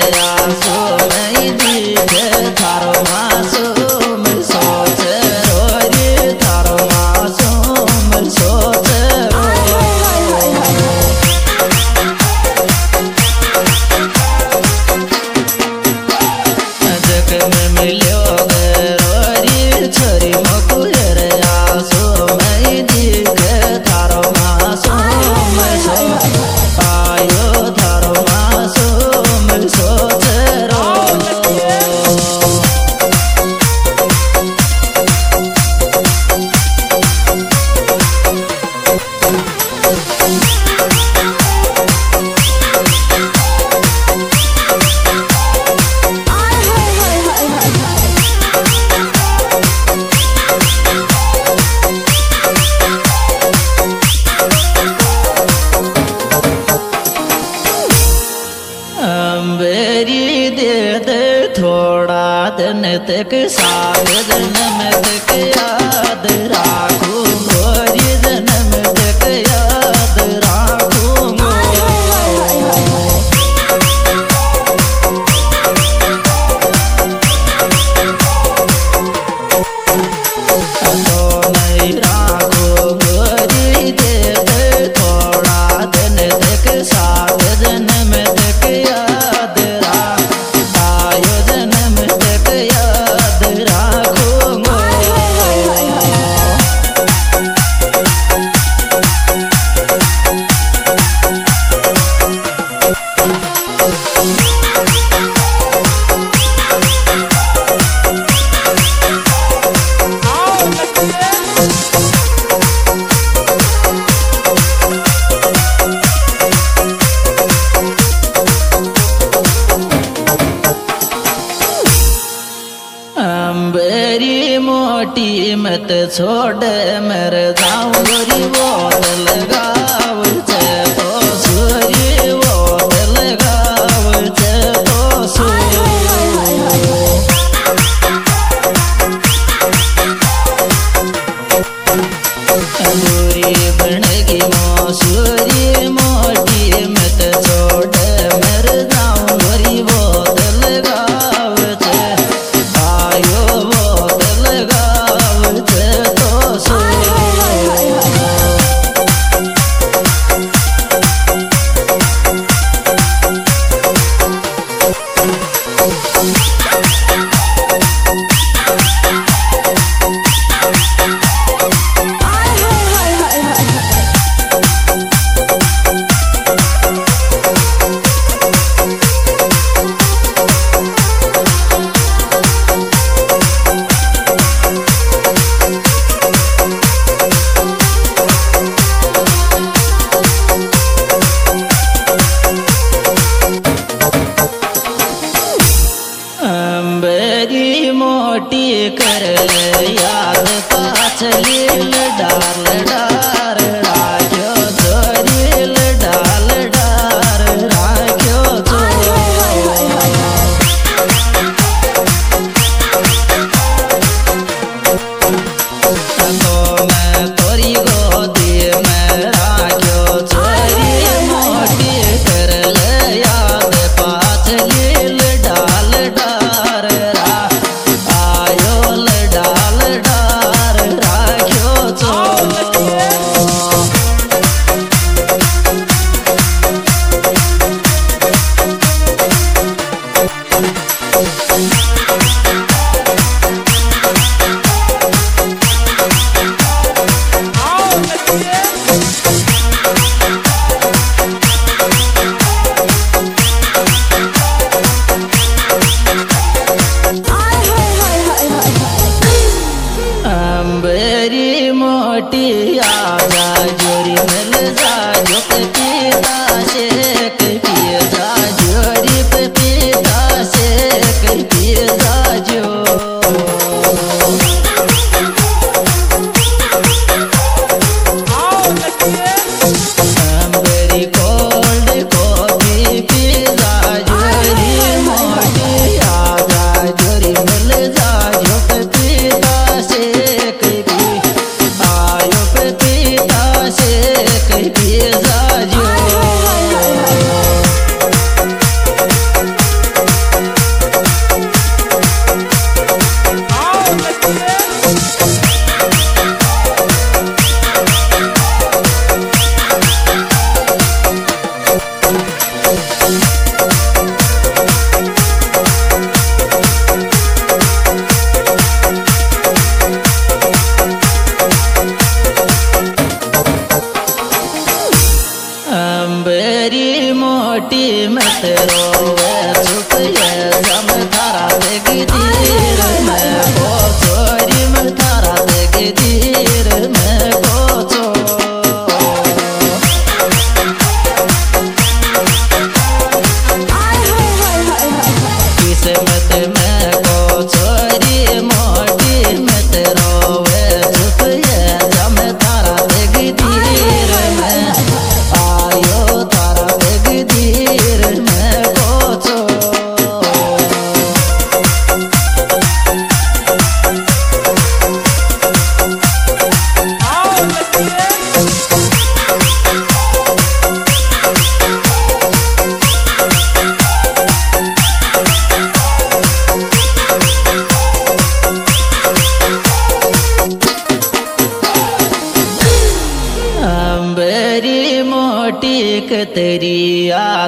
दिन तक साथ जन्म तक याद राखूं गोरी जन्म तक याद राखूं तो नहीं राखूं गोरी दे थोड़ा दिन तक साथ जन्म तक याद आयो जन्म तक याद राखूंगा बेरी मोटी मत छोड़ मर जाऊं गोरी वोट लगाव तो सूरी वोट लगाव तो सूरी बनगी मसूरी मोटी मत छोड़ मर जाऊं गोरी वोट लगाव आयो वोट लगाव तो सूरी बेरी मोटी कर याद पाछली डाल डार राख्यो चोरी डाल डार राख्यो तो मैं तोरी गोदी में राख्यो चोरी मोटी कर याद पाछली डाल डार आयो डाल डार राख्यो चो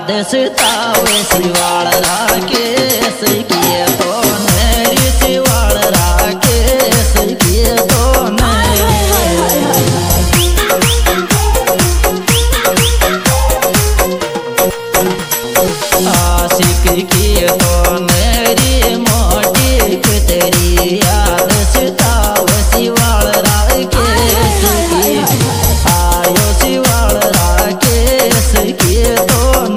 याद सतावे शिवाल राकेश किए तो नेरी शिवाल राकेश किए तो आशिक किए तो नेरी मोटी तेरी याद सतावे शिवाल राकेश की आयो शिवाल राकेश किए तो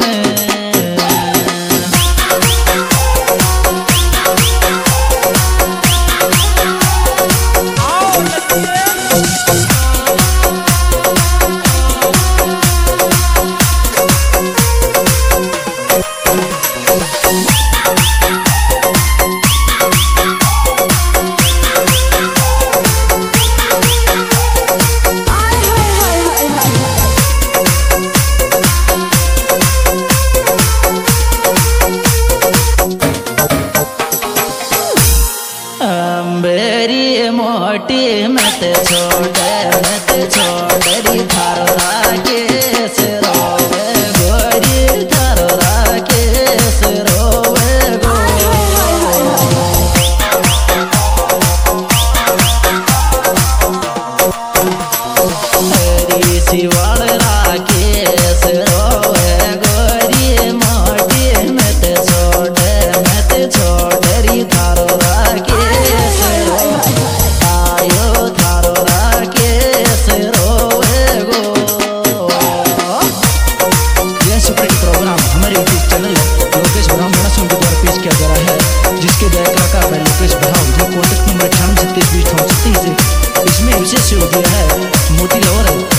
मेरी मोटी मत छोड़ थारो राकेश रोवे गोरी थारो राकेश रोवे गो मेरी शिवाल राकेश रोवे गोरी मोटी मत छोड़ थारो राकेश आयो थारो राकेश रोवे गो। यह सुपर हिट प्रोग्राम हमारे यूट्यूब चैनल लोकेश ब्राह्मण के द्वारा पेश किया जा रहा है, जिसके गायक कलाकार है लोकेश ब्राह्मण, जो कॉन्टैक्ट नंबर 98 36 20 36 है। इसमें विशेष सहयोग दिया है मोती लवर